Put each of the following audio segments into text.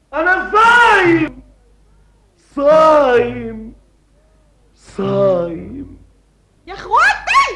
انا صايم صايم صايم يا اخواتي.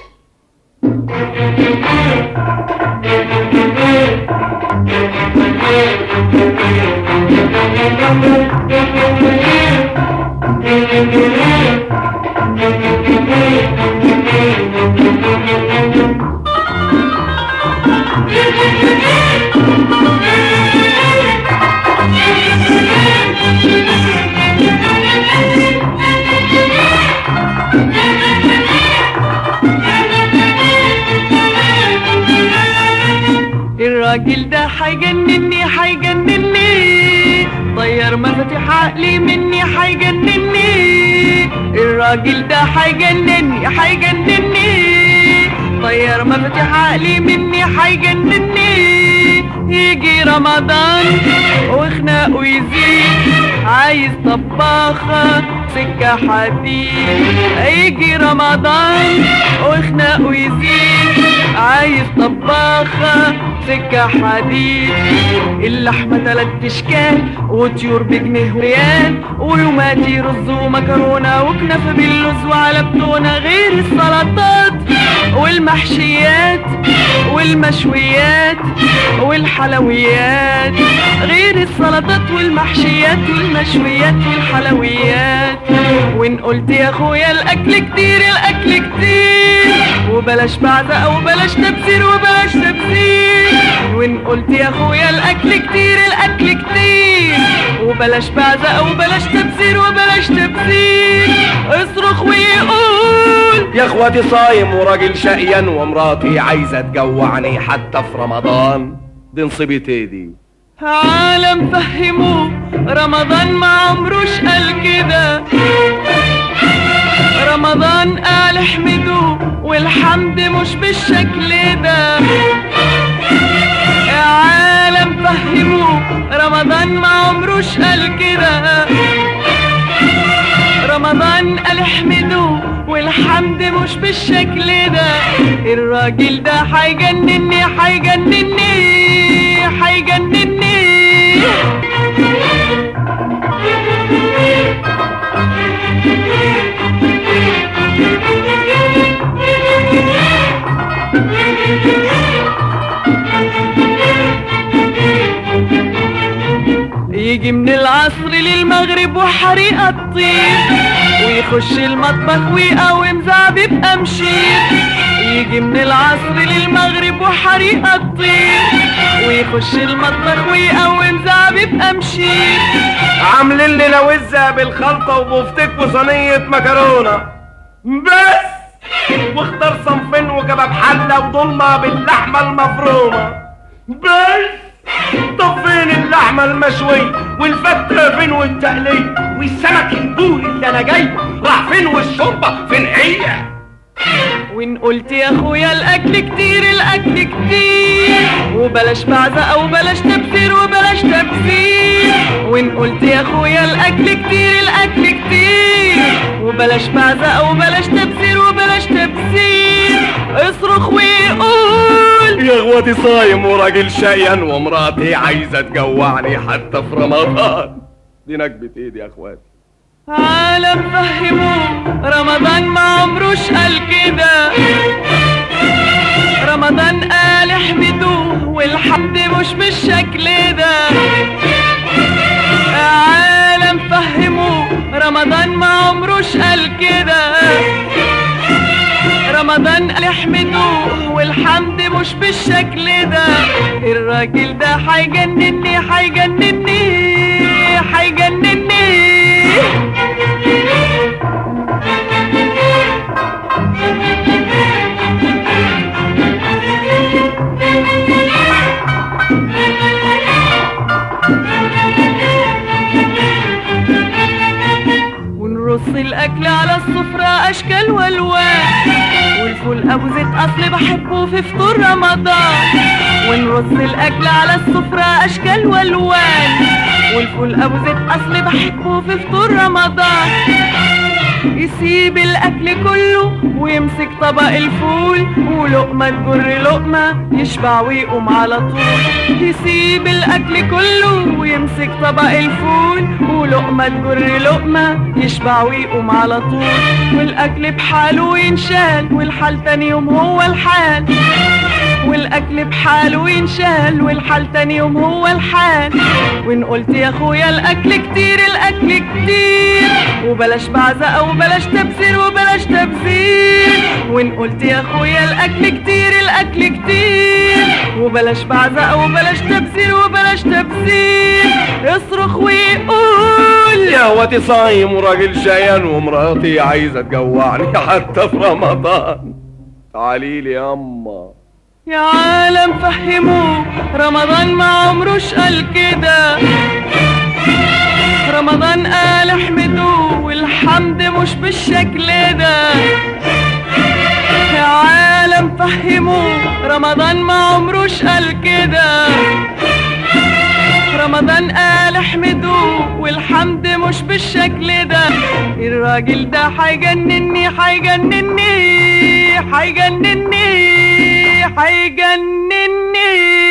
الراجل ده حيجنني حيجنني، طير مفاتيح عقلي مني حيجنني. الراجل ده حيجنني حيجنني، طير مفاتيح عقلي مني حيجنني. يجي رمضان وخناقه يزيد، عايز طباخة سكة حديد. يجي رمضان وخناقه يزيد، عايز طباخة سكة حديد. اللحمة 3 اشكال وطيور بجنيه وريال، ويوماتي رز ومكرونة وكنافة باللوز وعلى بتونة، غير السلطات والمحشيات والمشويات والحلويات. غير السلطات والمحشيات والمشويات والحلويات. وان قلت يا اخويا الاكل كتير الاكل كتير، وبلاش بعزق وبلاش تبذير وبلاش تبذير. وان قلت يا اخويا الاكل كتير الاكل كتير، وبلاش بعزق وبلاش تبذير وبلاش تبذير. اصرخ ويقول يا اخواتي صايم وراجل شقيان، ومراتي عايزة تجوعني حتى في رمضان. دي نصيبتي دي. عالم فهموه رمضان ما عمروش قال كده، رمضان قال احمدوه والحمد مش بالشكل ده. يا عالم فهموه رمضان ما عمروش قال كده، رمضان قال احمدوه والحمد مش بالشكل ده. الراجل ده حيجنني حيجنني حيجنني. يجي من العصر للمغرب وحريقة تطير، ويخش المطبخ ويقوم زعبيب أمشير. يجي من العصر للمغرب وحريقة تطير، ويخش المطبخ ويقوم زعبيب أمشير. عاملين لنا وزة بالخلطة وبفتك وصينية مكرونة بس، واختار صنفين وكباب حلة وضلمة باللحمة المفرومة بس. طب فين اللحمة المشوية والفتة فين والتقلية والسمك البوري اللي انا جايبه راح فين والشوربة فين هي؟ وان قلت يا اخويا الاكل كتير الاكل كتير، وبلاش بعزق وبلاش تبذير وبلاش تبذير. وان قلت يا اخويا الاكل كتير الاكل كتير، وبلاش بعزق وبلاش تبذير وبلاش تبذير. اصرخ ويقول يا اخواتي صايم وراجل شقيان، ومراتي عايزة تجوعني حتى في رمضان. دي نكبة ايدي يا اخواتي. عالم فهموه رمضان ما عمروش قال كده، رمضان قال احمدوه والحمد مش بالشكل ده. عالم فهموه رمضان ما عمروش قال كده، رمضان قال احمدوه والحمد مش بالشكل ده. الراجل ده حيجنني حيجنني حيجنني. ونرص الاكل على السفرة اشكال والوان، والفول ابو زيت اصل بحبه في فطور رمضان. ونرص الاكل على السفرة اشكال والوان، والفول ابو زيت اصل بحبه في فطور رمضان. يسيب الاكل كله ويمسك طبق الفول، ولقمة تجر لقمة يشبع ويقوم على طول. يسيب الاكل كله ويمسك طبق الفول، ولقمة تجر لقمة يشبع ويقوم على طول. والاكل بحاله ينشال والحال تاني يوم هو الحال، والاكل بحاله ينشال والحال تاني يوم هو الحال. وان قلت يا اخويا الاكل كتير الاكل كتير، وبلاش بعزقه وبلاش تبذير وبلاش تبذير. وان قلت يا اخويا الاكل كتير الاكل كتير، وبلاش بعزقه وبلاش تبذير وبلاش تبذير. اصرخ ويقول يا واتي صايم وراجل شيان ومراتي عايزه تجوعني حتى في رمضان. تعاليلي ياما يا عالم فهموه رمضان ما عمروش قال كده، رمضان قال احمدوه والحمد مش بالشكل ده. يا عالم فهموه رمضان ما عمروش قال كده، رمضان قال احمدوه والحمد مش بالشكل ده. الراجل ده هيجنني هيجنني هيجنني هيجنني.